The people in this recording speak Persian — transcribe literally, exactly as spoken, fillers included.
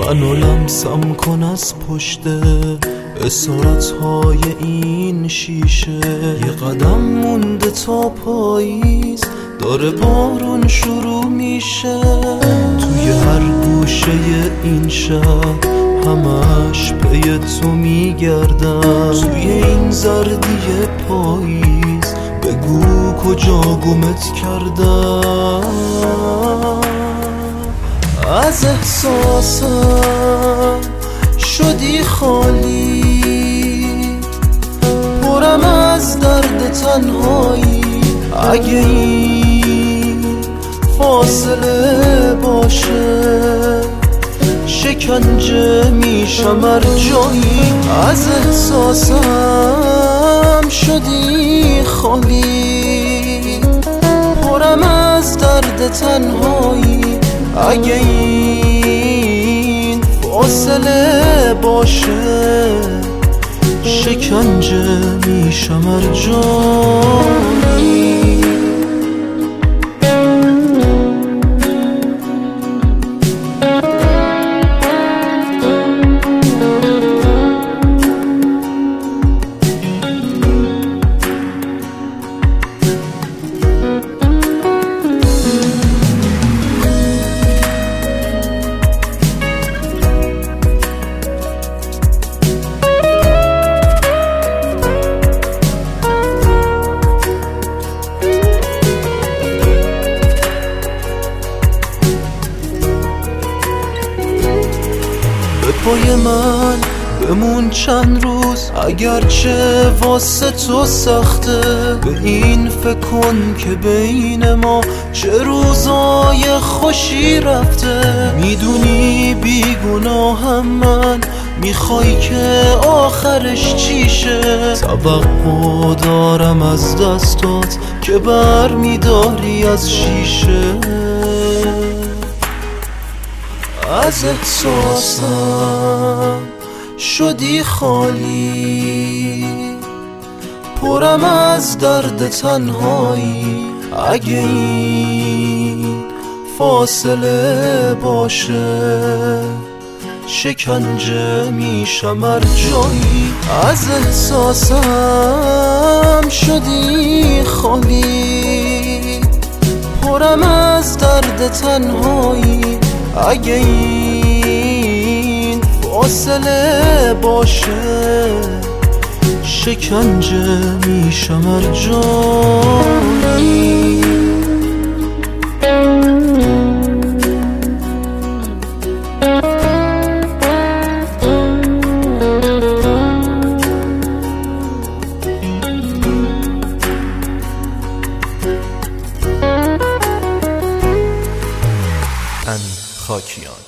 منو لمسم کن از پشت اسارت های این شیشه. یه قدم مونده تا پاییز، داره بارون شروع میشه. توی هر گوشه این شب همش پی تو میگردم. توی این زردی پاییز بگو کجا گمت کردم. از احساسم شدی خالی، پرم از درد تنهایی. اگه این فاصله باشه شکنجه میشم هر جایی. از احساسم شدی خالی، پرم از درد تنهایی. اگه این فاصله باشه شکنجه میشم هر جایی. پای من بمون چند روز، اگرچه واسه تو سخته. به این فکر کن که بین ما چه روزای خوشی رفته. میدونی بیگناهم من، میخوای که آخرش چیشه. توقع دارم از دستات که بر میداری از شیشه. از احساسم شدی خالی، پرم از درد تنهایی. اگه این فاصله باشه شکنجه میشم هر جایی. از احساسم شدی خالی، پرم از درد تنهایی. اگه این فاصله باشه شکنجه میشم هر جایی. خاکیان.